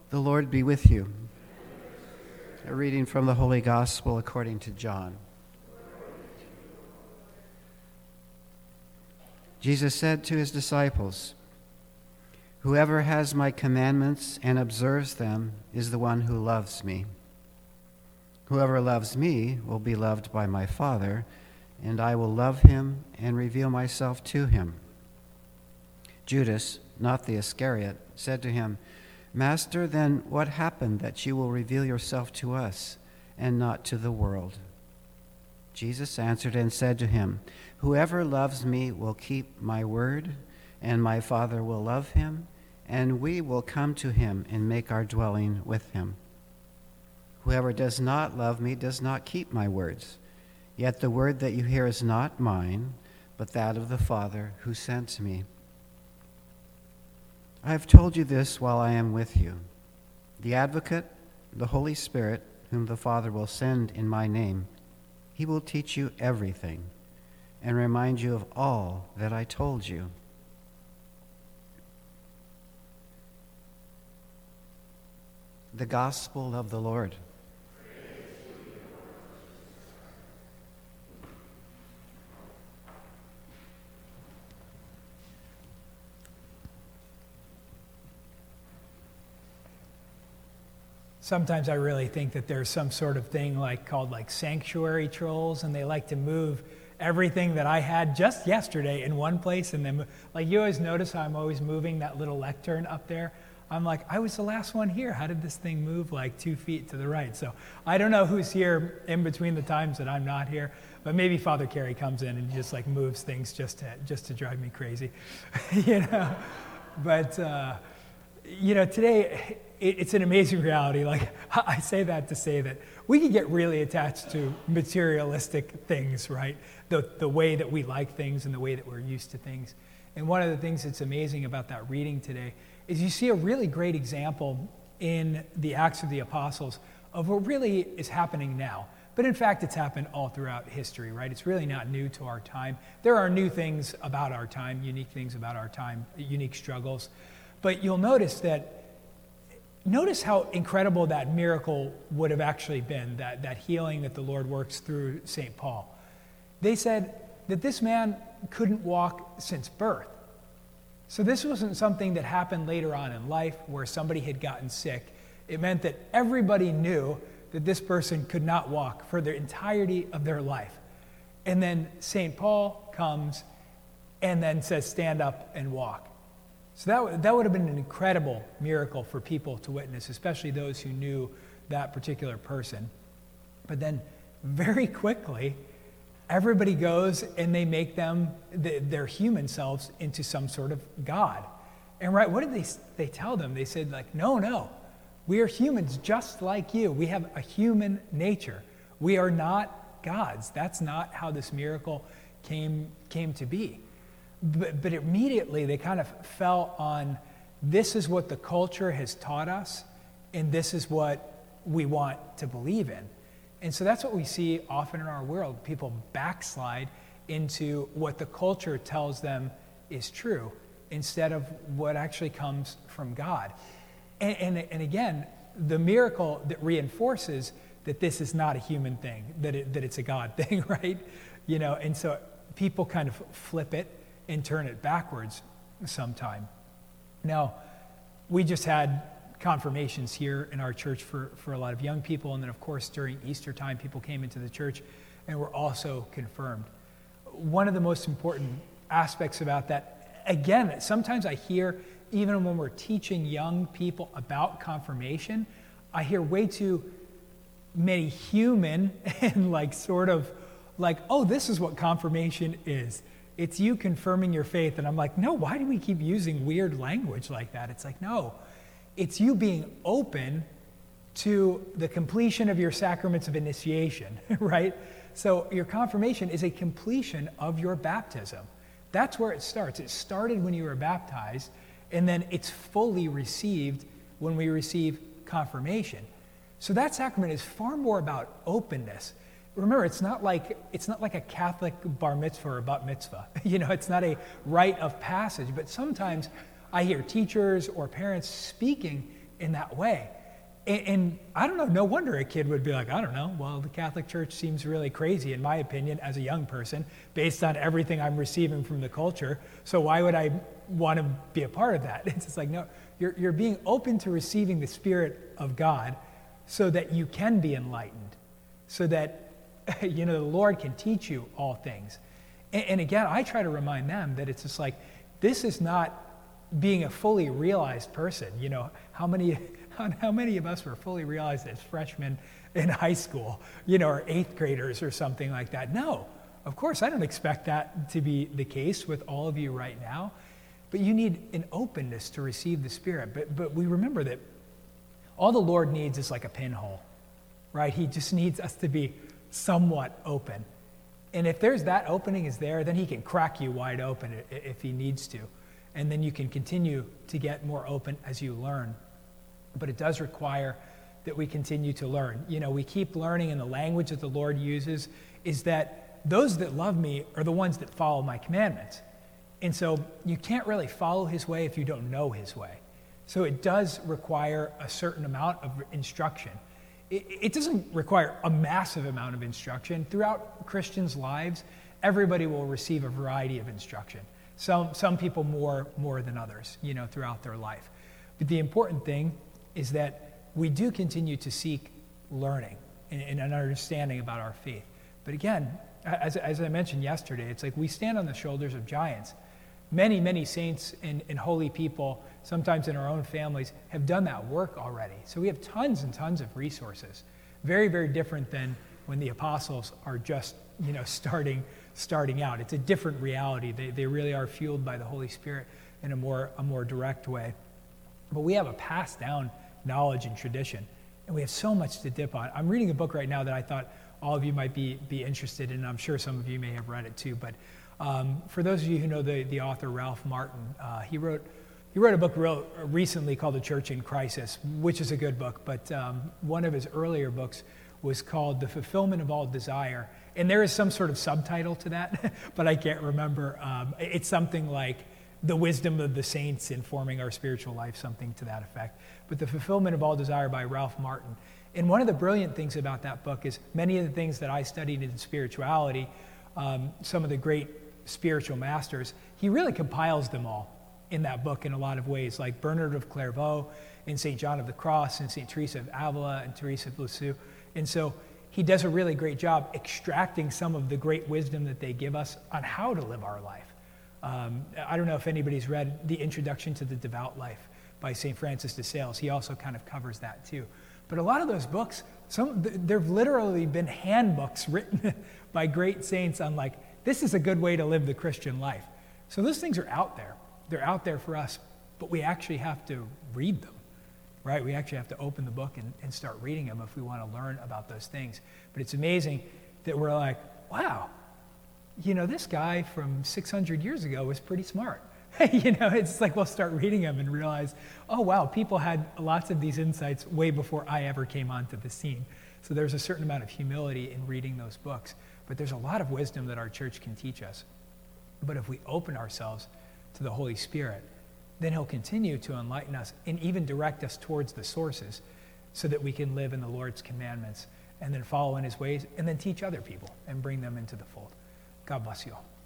The Lord be with you. A reading from the Holy Gospel according to John. Jesus said to his disciples, "Whoever has my commandments and observes them is the one who loves me. Whoever loves me will be loved by my Father, and I will love him and reveal myself to him." Judas, not the Iscariot, said to him, "Master, then what happened that you will reveal yourself to us and not to the world?" Jesus answered and said to him, "Whoever loves me will keep my word, and my Father will love him, and we will come to him and make our dwelling with him. Whoever does not love me does not keep my words. Yet the word that you hear is not mine, but that of the Father who sent me. I have told you this while I am with you. The Advocate, the Holy Spirit, whom the Father will send in my name, he will teach you everything and remind you of all that I told you." The Gospel of the Lord. Sometimes I really think that there's some sort of thing called sanctuary trolls, and they like to move everything that I had just yesterday in one place, and then you always notice how I'm always moving that little lectern up there. I'm like, I was the last one here. How did this thing move 2 feet to the right? So I don't know who's here in between the times that I'm not here, but maybe Father Carey comes in and just moves things just to drive me crazy, But today it's an amazing reality. I say that to say that we can get really attached to materialistic things, right? The way that we like things and the way that we're used to things. And one of the things that's amazing about that reading today is you see a really great example in the Acts of the Apostles of what really is happening now. But in fact, it's happened all throughout history, right? It's really not new to our time. There are new things about our time, unique things about our time, unique struggles. But you'll notice how incredible that miracle would have actually been, that healing that the Lord works through St. Paul. They said that this man couldn't walk since birth. So this wasn't something that happened later on in life where somebody had gotten sick. It meant that everybody knew that this person could not walk for the entirety of their life. And then St. Paul comes and then says, "Stand up and walk." So that would have been an incredible miracle for people to witness, especially those who knew that particular person. But then very quickly, everybody goes and they make their human selves into some sort of god. And right, what did they tell them? They said no, we are humans just like you. We have a human nature. We are not gods. That's not how this miracle came to be. But immediately they kind of fell on, this is what the culture has taught us, and this is what we want to believe in. And so that's what we see often in our world. People backslide into what the culture tells them is true instead of what actually comes from God. And again, the miracle that reinforces that this is not a human thing, that it's a God thing, right? And so people kind of flip it and turn it backwards sometime. Now, we just had confirmations here in our church for a lot of young people, and then of course during Easter time people came into the church and were also confirmed. One of the most important aspects about that, again, sometimes I hear, even when we're teaching young people about confirmation, I hear way too many human and oh, this is what confirmation is. It's you confirming your faith. And I'm like, no, why do we keep using weird language like that? It's no, it's you being open to the completion of your sacraments of initiation, right? So your confirmation is a completion of your baptism. That's where it starts. It started when you were baptized, and then it's fully received when we receive confirmation. So that sacrament is far more about openness. Remember, it's not like a Catholic bar mitzvah or bat mitzvah. It's not a rite of passage. But sometimes I hear teachers or parents speaking in that way. And I don't know, no wonder a kid would be like, I don't know, well, the Catholic Church seems really crazy, in my opinion, as a young person, based on everything I'm receiving from the culture. So why would I want to be a part of that? It's just like, no, you're being open to receiving the Spirit of God so that you can be enlightened, so that, the Lord can teach you all things. And again, I try to remind them that it's just like, this is not being a fully realized person. How many of us were fully realized as freshmen in high school, or eighth graders or something like that? No, of course, I don't expect that to be the case with all of you right now. But you need an openness to receive the Spirit. But we remember that all the Lord needs is like a pinhole, right? He just needs us to be somewhat open. And if there's that opening is there, then he can crack you wide open if he needs to. And then you can continue to get more open as you learn. But it does require that we continue to learn. We keep learning, and the language that the Lord uses is that those that love me are the ones that follow my commandments. And so you can't really follow his way if you don't know his way. So it does require a certain amount of instruction. It doesn't require a massive amount of instruction. Throughout Christians' lives, everybody will receive a variety of instruction. Some people more than others, throughout their life. But the important thing is that we do continue to seek learning and an understanding about our faith. But again, as I mentioned yesterday, it's like we stand on the shoulders of giants. Many, many saints and holy people, sometimes in our own families, have done that work already. So we have tons and tons of resources. Very, very different than when the apostles are just, starting out. It's a different reality. They really are fueled by the Holy Spirit in a more direct way. But we have a passed down knowledge and tradition, and we have so much to dip on. I'm reading a book right now that I thought all of you might be interested in. I'm sure some of you may have read it too. But for those of you who know the author Ralph Martin, he wrote a book recently called The Church in Crisis, which is a good book. But one of his earlier books was called The Fulfillment of All Desire. And there is some sort of subtitle to that, but I can't remember. It's something like The Wisdom of the Saints Informing Our Spiritual Life, something to that effect. But The Fulfillment of All Desire by Ralph Martin. And one of the brilliant things about that book is many of the things that I studied in spirituality, some of the great spiritual masters, he really compiles them all in that book in a lot of ways, like Bernard of Clairvaux and St. John of the Cross and St. Teresa of Avila and Teresa of Lisieux. And so he does a really great job extracting some of the great wisdom that they give us on how to live our life. I don't know if anybody's read The Introduction to the Devout Life by St. Francis de Sales. He also kind of covers that too. But a lot of those books, there have literally been handbooks written by great saints on like, this is a good way to live the Christian life. So those things are out there. They're out there for us, but we actually have to read them, right? We actually have to open the book and start reading them if we want to learn about those things. But it's amazing that we're like, wow, this guy from 600 years ago was pretty smart. It's like we'll start reading them and realize, oh, wow, people had lots of these insights way before I ever came onto the scene. So there's a certain amount of humility in reading those books. But there's a lot of wisdom that our church can teach us. But if we open ourselves to the Holy Spirit, then he'll continue to enlighten us and even direct us towards the sources so that we can live in the Lord's commandments and then follow in his ways and then teach other people and bring them into the fold. God bless you all.